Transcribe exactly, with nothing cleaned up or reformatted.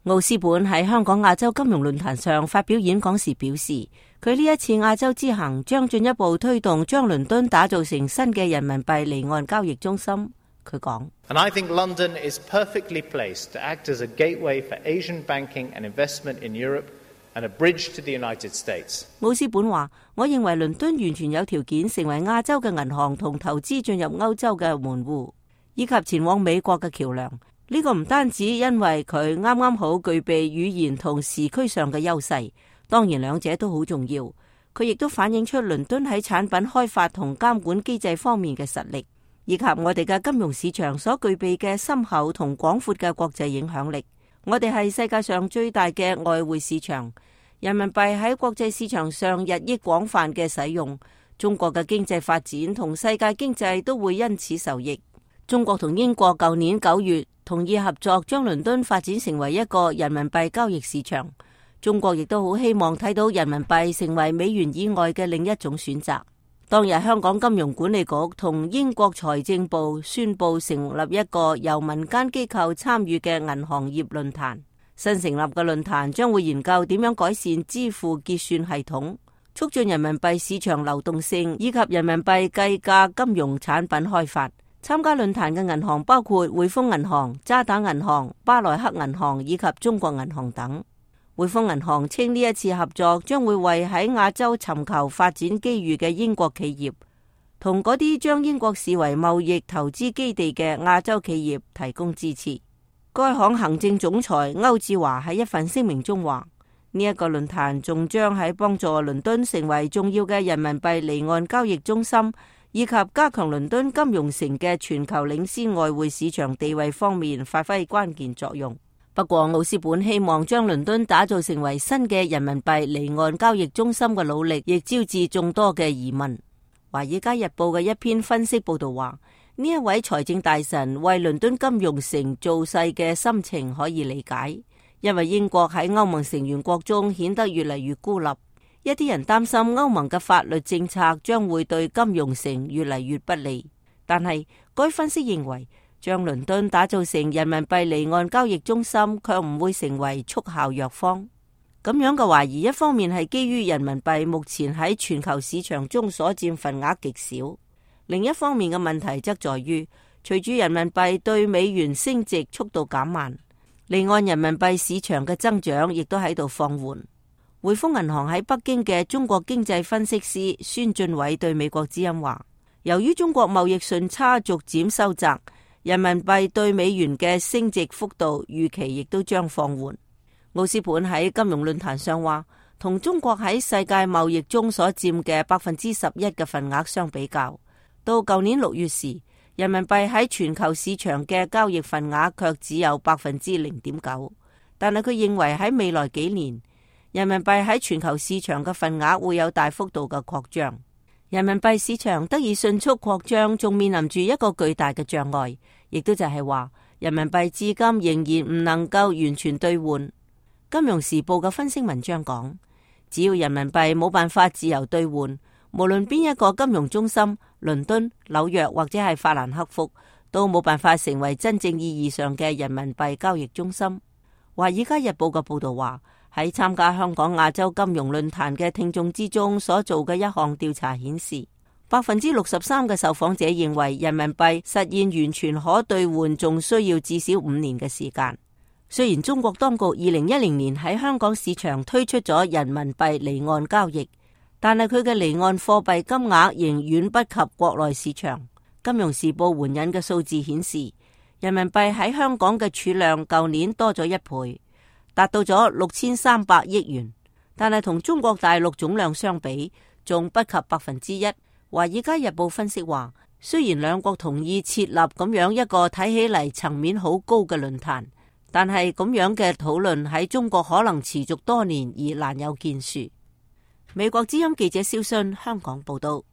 奧斯本喺香港亞洲金融論壇上發表演講時表示，佢呢一次亞洲之行將進一步推動將倫敦打造成新嘅人民幣離岸交易中心。佢講 And I think London is perfectly placed to act as a gateway for Asian banking and investment in Europe and a bridge to the United States. 奧斯本話，我認為倫敦完全有條件成為亞洲嘅銀行同投資進入歐洲嘅門戶，以及前往美國嘅橋梁。呢個唔單止因為佢啱啱好具備語言同時區上嘅優勢，當然兩者都好重要。佢亦都反映出倫敦喺產品開發同監管機制方面嘅實力，以及我哋嘅金融市場所具備嘅深厚同廣闊嘅國際影響力。我哋係世界上最大嘅外匯市場，人民幣喺國際市場上日益廣泛嘅使用，中國嘅經濟發展同世界經濟都會因此受益。中國同英國舊年九月同意合作，將倫敦發展成為一個人民幣交易市場。中國亦都好希望睇到人民幣成為美元以外嘅另一種選擇。當日香港金融管理局同英國財政部宣布成立一個由民間機構參與嘅銀行業論壇。新成立嘅論壇將會研究點樣改善支付結算系統，促進人民幣市場流動性以及人民幣計價金融產品開發。參加論壇嘅銀行包括匯豐銀行、渣打銀行、巴萊克銀行以及中國銀行等。匯豐銀行稱呢一次合作將會為喺亞洲尋求發展機遇嘅英國企業同嗰啲將英國視為貿易投資基地嘅亞洲企業提供支持。該行行政總裁歐志華喺一份聲明中話，呢一個論壇仲將喺幫助倫敦成為重要嘅人民幣離岸交易中心，以及加強倫敦金融城嘅全球領先外匯市場地位方面發揮關鍵作用。不過，奧斯本希望將倫敦打造成為新嘅人民幣離岸交易中心嘅努力，亦招致眾多嘅疑問。華爾街日報嘅一篇分析報道話，呢一位財政大臣為倫敦金融城造勢嘅心情可以理解，因為英國喺歐盟成員國中顯得越嚟越孤立。一啲人擔心歐盟嘅法律政策將會對金融城越嚟越不利，但係該分析認為，將倫敦打造成人民幣離岸交易中心，卻唔會成為速效藥方。咁樣嘅懷疑，一方面係基於人民幣目前喺全球市場中所佔份額極少，另一方面嘅問題則在於，隨住人民幣對美元升值速度減慢，離岸人民幣市場嘅增長亦都喺度放緩。匯豐銀行喺北京嘅中國經濟分析師孫俊偉對美國之音話，由於中國貿易順差逐漸收窄，人民幣對美元嘅升值幅度預期亦都將放緩。奧斯本喺金融論壇上話，同中國喺世界貿易中所佔嘅百分之十一嘅份額相比較，到舊年六月時，人民幣喺全球市場嘅交易份額卻只有百分之零點九。但係佢認為喺未來幾年，人民幣喺全球市場嘅份額會有大幅度嘅擴張。人民幣市場得以迅速擴張，仲面臨住一個巨大嘅障礙，亦都就係話，人民幣至今仍然唔能夠完全兌換。金融時報嘅分析文章講，只要人民幣冇辦法自由兌換，無論邊一個金融中心，倫敦、紐約或者係法蘭克福，都冇辦法成為真正意義上嘅人民幣交易中心。華爾街日報嘅報道話，喺參加香港亞洲金融論壇嘅聽眾之中所做嘅一項調查顯示，百分之六十三嘅受訪者認為人民幣實現完全可兌換仲需要至少五年嘅時間。雖然中國當局二零一零年喺香港市場推出咗人民幣離岸交易，但係佢嘅離岸貨幣金額仍遠不及國內市場。金融時報援引嘅數字顯示，人民幣喺香港嘅儲量舊年多咗一倍，達到咗六千三百億元，但係同中國大陸總量相比，仲不及百分之一。華爾街日報分析話，雖然兩國同意設立咁樣一個睇起嚟層面好高嘅論壇，但係咁樣嘅討論喺中國可能持續多年而難有建樹。美國之音記者蕭信香港報道。